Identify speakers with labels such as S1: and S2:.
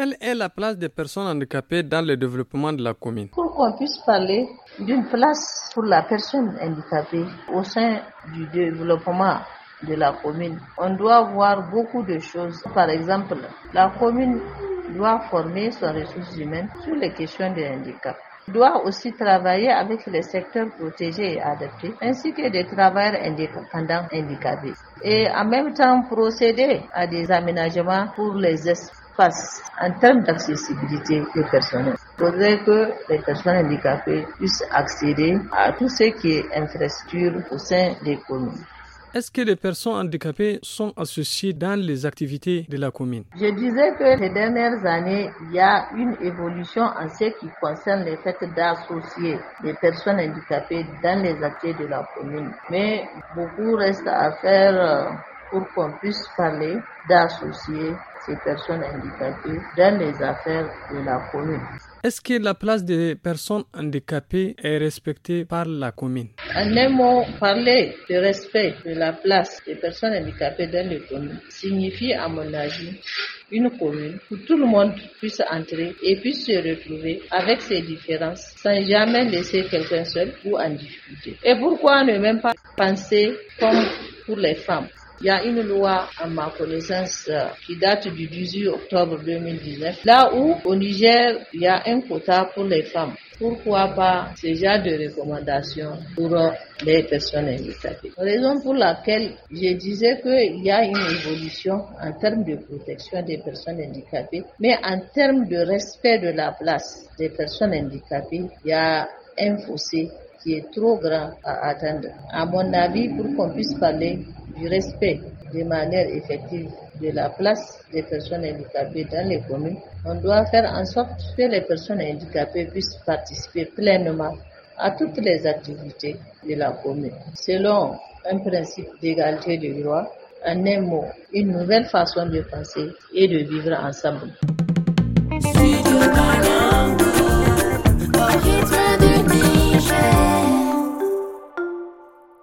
S1: Quelle est la place des personnes handicapées dans le développement de la commune?
S2: Pour qu'on puisse parler d'une place pour la personne handicapée au sein du développement de la commune, on doit voir beaucoup de choses. Par exemple, la commune doit former ses ressources humaines sur les questions de handicap. Doit aussi travailler avec les secteurs protégés et adaptés, ainsi que des travailleurs indépendants handicapés. Et en même temps, procéder à des aménagements pour les espaces en termes d'accessibilité des personnels. Il faudrait que les personnes handicapées puissent accéder à tout ce qui est infrastructure au sein des communes.
S1: Est-ce que les personnes handicapées sont associées dans les activités de la commune?
S2: Je disais que ces dernières années, il y a une évolution en ce qui concerne le fait d'associer les personnes handicapées dans les activités de la commune. Mais beaucoup reste à faire pour qu'on puisse parler d'associer ces personnes handicapées dans les affaires de la commune.
S1: Est-ce que la place des personnes handicapées est respectée par la commune?
S2: En un mot, parler de respect de la place des personnes handicapées dans les communes signifie, à mon avis, une commune où tout le monde puisse entrer et puisse se retrouver avec ses différences sans jamais laisser quelqu'un seul ou en difficulté. Et pourquoi ne même pas penser comme pour les femmes? Il y a une loi, à ma connaissance, qui date du 18 octobre 2019, là où au Niger, il y a un quota pour les femmes. Pourquoi pas ce genre de recommandations pour les personnes handicapées? Raison pour laquelle je disais qu'il y a une évolution en termes de protection des personnes handicapées, mais en termes de respect de la place des personnes handicapées, il y a un fossé qui est trop grand à atteindre. À mon avis, pour qu'on puisse parler du respect de manière effective de la place des personnes handicapées dans les communes, on doit faire en sorte que les personnes handicapées puissent participer pleinement à toutes les activités de la commune, selon un principe d'égalité de droit, en un mot, une nouvelle façon de penser et de vivre ensemble.
S3: Studio Kalangu, au rythme du Niger.